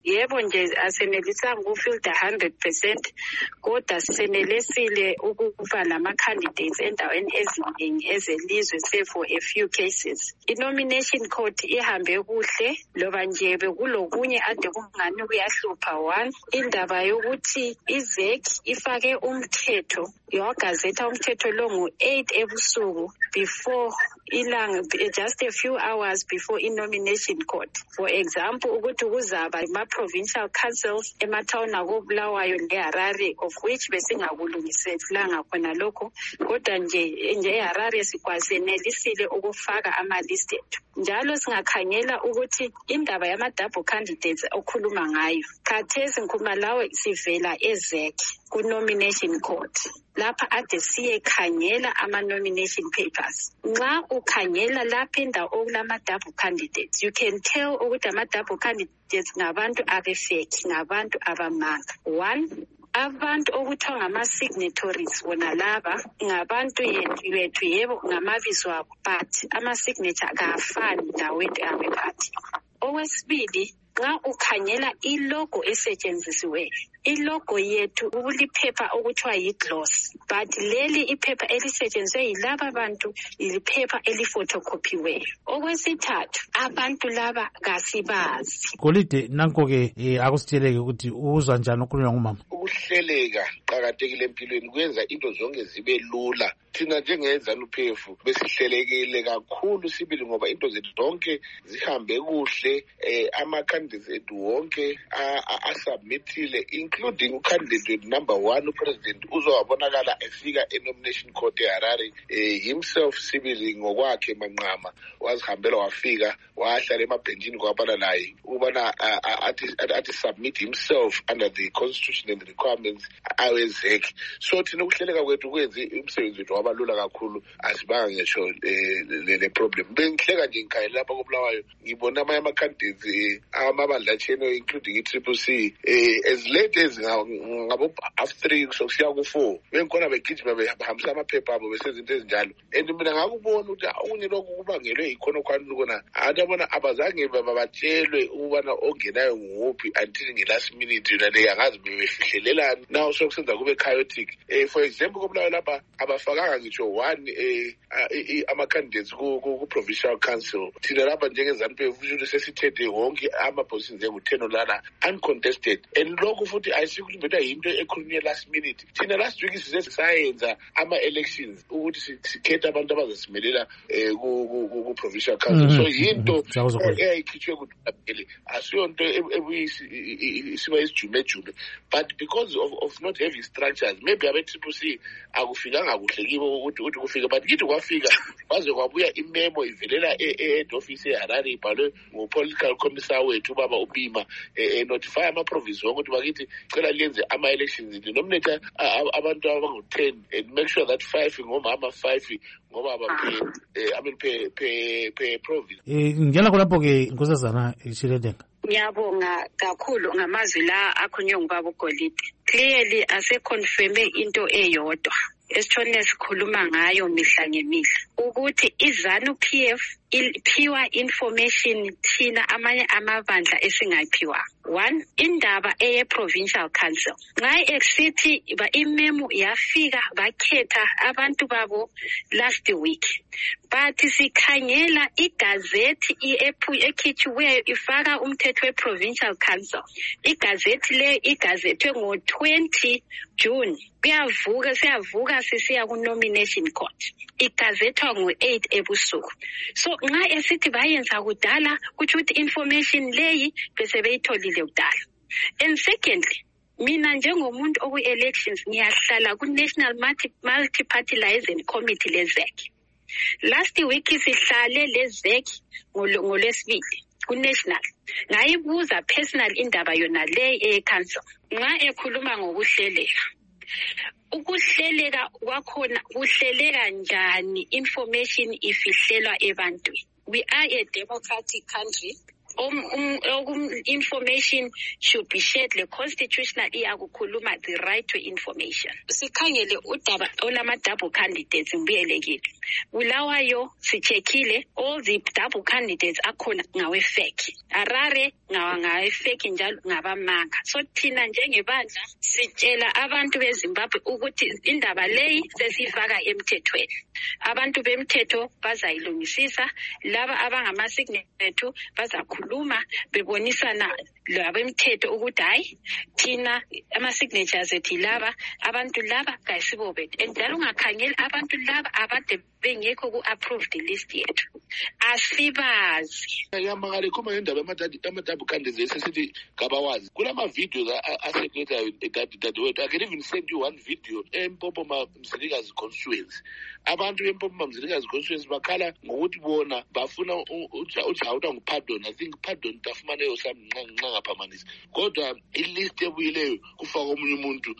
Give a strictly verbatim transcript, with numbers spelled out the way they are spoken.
yebo nje asenelisanga ukufilter one hundred percent kodwa senelisile ukuba lama-candidates endaweni eziningi ezelizwe say for a few cases. I-nomination court ihambe kuhle loba nje bekulokunye ade kungani kuyahlupha. One, indaba yokuthi i-Z E C ifake umthetho yawagazetha umthetho lo ngo-eight ebusuku before ilanga, just a few hours before i-nomination court. For example, ukuthi kuzaba ama-provincial councils emathawuni akobulawayo le-Harare, of which besingakulungiselanga khona lokho, kodwa nje nje eHarare sikwasenelisile ukufaka ama-list ethu. Njalo singakhangela ukuthi indaba yama-double candidates okhuluma ngayo khathesi ngikhuluma lawe sivela e-Z E C ku-nomination court lapha ade siyekhangela ama-nomination papers. Nxa ukhangela lapha indawo okulama-double candidates, you can tell ukuthi ama-double candidates ngabantu abefake, ngabantu abamanga. One, abantu okuthiwa ngama-signatories wona laba ngabantu yethu yebo ngamabizo abo, but ama-signature kafani ndaweni abephathi. Okwesibili, nxa ukhangela ilogo esetshenzisiweyo, ilogo yethu kuliphepha okuthiwa yi-gloss, but leli iphepha elisetshenziswe yilaba bantu iliphepha elifotocopiweyo. Okwesithathu, abantu laba kasibazi. Golide nanko-ke eh, akusitsheleke ukuthi uzwa njani okhulunywa ngumama. Ukuhleleka qakathekile empilweni kwenza into zonke zibe lula. Thina njengeZANU-P F besihlelekile kakhulu sibili ngoba into zethu zonke zihambe kuhle, eh, ama-candidates ethu wonke asubmithile including ucandidate number one upresident uzowabonakala efika e-nomination court eHarare eh, himself sibili ngokwakhe manqama wazihambela wafika wahlala emabhenjini kwabala naye ubana athi athi submit himself under the constitution and the requirements awe-Z E C. So thina ukuhleleka kwethu kwenze umsebenzi wethu wabalula kakhulu, asibanga ngisho le problem. Bengihleka nje ngikhaya lapha koBulawayo ngibona amanye ama-candidates amabandla acheno including i-Triple C as late as ngabo half three sokusiya ku-four bengikhona begijima behambisa amaphepha abo besenza into ezinjalo. And mina ngakubona ukuthi okunye lokhu kubangelwe yikhona kwani kona abona abazange babatshelwe ukubana ongenayo nguphi until nge-last minute nale angazi befihlelelana now sokusenza kube chaotic. Eh, for example koBulawayo lapha abafakanga ngisho one eh ama-candidates ku-provincial council. Thina lapha njengeZANU-P F futhi sesithethe wonke ama-positions engu-ten olana uncontested, and lokhu futhi ayisikulimbetha yinto ekhulunywe last minute. Thina last week size sayenza ama-elections ukuthi sikhethe abantu abazasimelela ku-provincial council. So yinto eyayikhitshwe kuphela asiyonto isiba isijumejume, but because of, of not having structures maybe abe-Triple C akufikanga kuhle kibo ukuthi ukuthi kufika, but kithi kwafika baze kwabuya imemo ivelela e-head office eHarare ibhalwe ngu-political commissar wethu ubaba uBima notify ama-province wonke ukuthi bakithi cela lenze ama-elections denominate abantu abangu-ten and make sure that five ngomama five ngobaba I mean pe pe pe province. Eh ngiyala kulapho-ke Nkosazana Tshiredenga. Ngiyabonga kakhulu ngamazwi la akhulunywe ngubaba uGolide. Clearly ase-confirme into eyodwa esithone sikhuluma ngayo mihla ngemihla ukuthi iZANU-P F iphiwa information thina amanye amabandla esingayiphiwa. One, indaba eye-provincial council nxa exithi ba imemo yafika bakhetha abantu babo last week, but sikhangela igazethi ekhitshiweyo ifaka umthetho we-provincial council. Igazethi le igazethwe ngo-twenty June, kuyavuka siyavuka sisiya ku-nomination court, igazethwa ngo-eight ebusuku. So nxa esithi bayenza kudala kuthi ukuthi information leyi bese beyitholile kudala. And secondly, mina njengomuntu oku-elections ngiyahlala ku-National Multi-Party Liaison Committee le-Z E C. Last week sihlale le-Z E C ngolwesibili ku-national ngayibuza personal indaba yona le e-council nxa ekhuluma ngokuhleleka. Ukuhleleka kwakhona kuhleleka njani information ifihlelwa ebantwini? We are a democratic country. um, um, information should be shared. Le constitutional iyakukhuluma the right to information. Sikhangele udaba olama double candidates ngibuyelekile. Bulawayo sichekile all the double candidates akhona ngawe fake. Harare ngawa ngawe fake njalo ngabamanga. So thina njengebandla sitshela abantu beZimbabwe ukuthi indaba leyi sesifaka emthethweni. Abantu bemthetho bazayilungisisa, laba abangama signature bazakhuluma bebonisana labemthetho ukuthi hayi thina ama signatures ethi laba abantu laba kayisibo bethu. Njalo ungakhangeli abantu laba abade bengekho ku approved list yethu. Asibazi. Yamangale kuma indaba ama-double candidates esithi kabawazi. Kulama videos asekretayo dadewethu. I can even send you one video eMpopoma Mzilikazi constituency. Abantu beMpopoma Mzilikazi constituency bakhala ngokuthi bona bafuna ujawuta ngupardon. I think pardon tafumane yosamnqa ngaphamanisi. Kodwa ilist ebuyileyo kufaka omunye umuntu